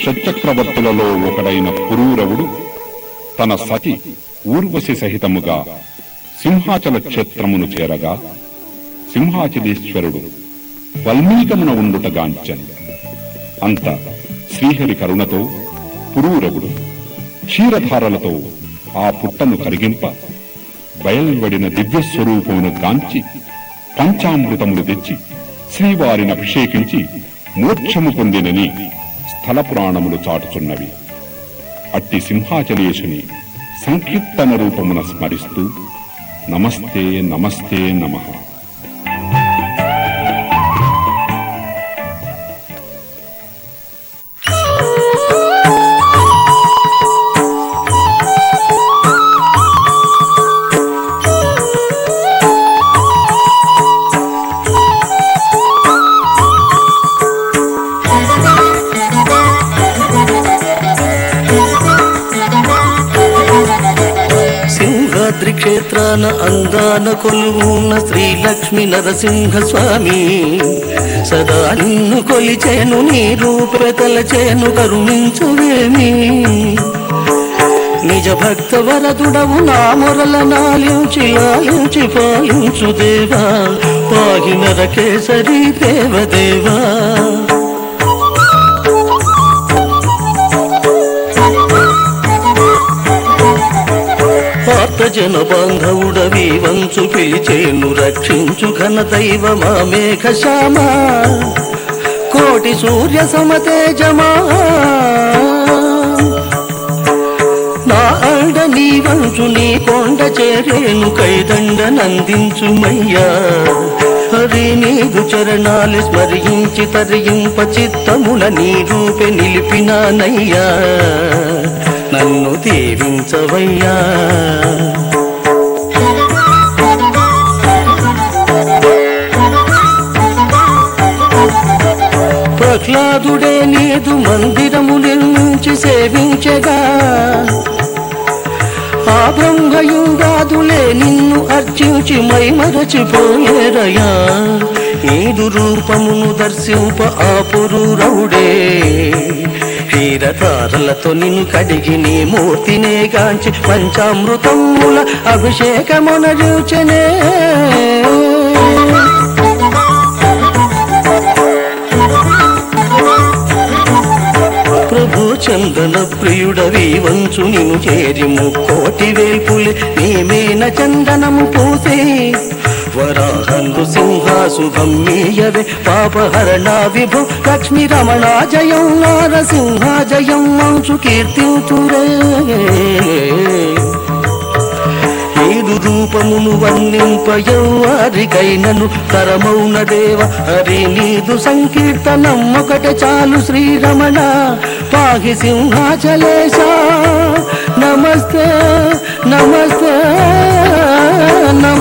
షట్చక్రవర్తులలో ఒకడైన పురూరవుడు తన సతి ఊర్వశి సహితముగా సింహాచల క్షేత్రమును చేరగా సింహాచలేశ్వరుడు వల్మీకమున ఉండుటగాంచెను. అంత శ్రీహరి కరుణతో పురూరవుడు క్షీరధారలతో ఆ పుట్టను కరిగింప బయల్వడిన దివ్యస్వరూపమును గాంచి పంచామృతములు తెచ్చి శ్రీవారిని అభిషేకించి మోక్షము పొందినని స్థల పురాణములు చాటుచున్నవి. అట్టి సింహాచలేశుని సంకీర్తన రూపమున స్మరిస్తూ నమస్తే నమస్తే నమః. క్షేత్రాన అందాన కొలువున్న శ్రీలక్ష్మి నరసింహ స్వామి సదా నిన్ను కొలిచేను, నీ రూపతలచేను కరుణించువేమి. నిజ భక్త వరదుడవు నా మొరల నాలించి లాలించి పాలించు దేవా, పాహి నరకేసరి దేవదేవా. జన బాంధవుడవి వంచు పిలిచేను, రక్షించు ఘన దైవమా మేఘశ్యామా, కోటి సూర్య సమతేజమా. నా అండ నీ వంచు నీ కొండ చేరేను, కైదండ నందించుమయ్యా. హరి నీదు చరణాలు స్మరించి తరింప చిత్తముల నీ రూపే నిలిపినానయ్యా, నన్ను దీవించవయ్యా. ప్రహ్లాదుడే నీదు మందిరము నిర్మించి సేవించగా, ఆ బ్రహ్మయుగాదులే నిన్ను అర్చించి మైమరచిపోయేరయా. నీదు రూపమును దర్శింప ఆ పురూరవుడే క్షీరధారలతో నిన్ను కడిగి నీ మూర్తినే గాంచి పంచామృతముల అభిషేకమునరుచనే. ప్రభు చందన ప్రియుడవి వంచు నిన్ను చేరి ముక్కోటి వేల్పులి నీమేన చందనము పూసే. వరాహందు సింహాశుభం మీయవే పాపహరణ విభు లక్ష్మీ రమణ జయం నారసింహ జయం వంశు కీర్తింతురే. ఏడు రూపమును వర్ణింపయవారికైనను తరమౌన దేవ, హరి నీదు సంకీర్తనం ఒకటే చాలు శ్రీరమణ. పాహి సింహాచలేశ నమస్తే నమస్తే నమస్తే.